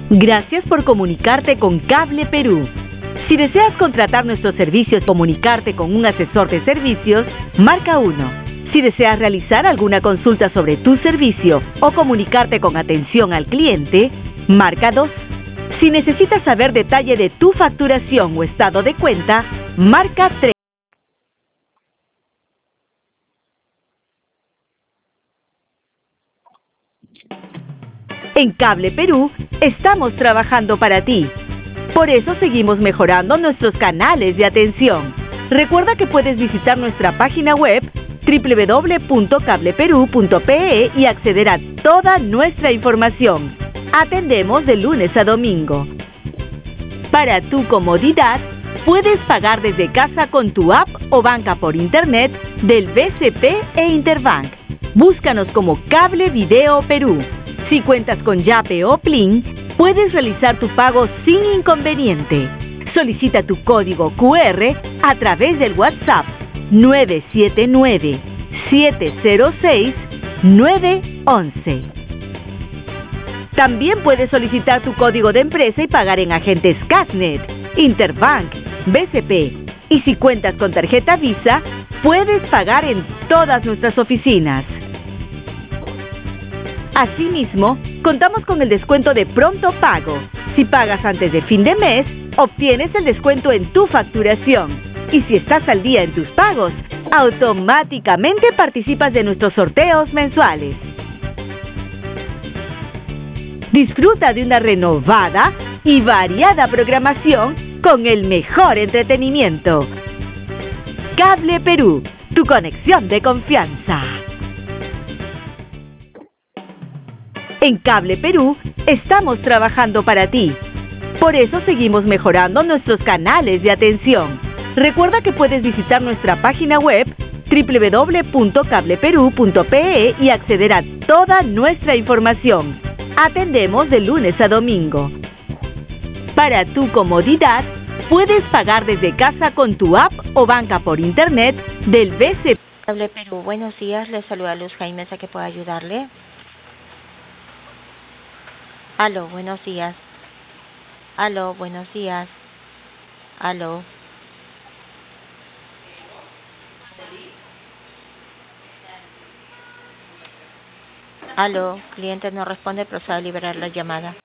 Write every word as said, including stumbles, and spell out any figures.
Gracias por comunicarte con Cable Perú. Si deseas contratar nuestros servicios o comunicarte con un asesor de servicios, marca uno. Si deseas realizar alguna consulta sobre tu servicio o comunicarte con atención al cliente, marca dos. Si necesitas saber detalle de tu facturación o estado de cuenta, marca tres. En Cable Perú estamos trabajando para ti. Por eso seguimos mejorando nuestros canales de atención. Recuerda que puedes visitar nuestra página web doble u doble u doble u punto cable perú punto pe e y acceder a toda nuestra información. Atendemos de lunes a domingo. Para tu comodidad, puedes pagar desde casa con tu app o banca por internet del B C P e Interbank. Búscanos como Cable Video Perú. Si cuentas con Yape o Plin, puedes realizar tu pago sin inconveniente. Solicita tu código cu erre a través del WhatsApp nueve siete nueve, siete cero seis, nueve once. También puedes solicitar tu código de empresa y pagar en agentes Casnet, Interbank, B C P. Y si cuentas con tarjeta Visa, puedes pagar en todas nuestras oficinas. Asimismo, contamos con el descuento de pronto pago. Si pagas antes de fin de mes, obtienes el descuento en tu facturación. Y si estás al día en tus pagos, automáticamente participas de nuestros sorteos mensuales. Disfruta de una renovada y variada programación con el mejor entretenimiento. Cable Perú, tu conexión de confianza. En Cable Perú estamos trabajando para ti. Por eso seguimos mejorando nuestros canales de atención. Recuerda que puedes visitar nuestra página web doble u doble u doble u punto cable perú punto pe e y acceder a toda nuestra información. Atendemos de lunes a domingo. Para tu comodidad, puedes pagar desde casa con tu app o banca por internet del B C P. Cable Perú, buenos días, les saluda Luz Jaime, ¿a qué puedo ayudarle? Aló, buenos días. Aló, buenos días. Aló. Aló, cliente no responde, proceda a liberar la llamada.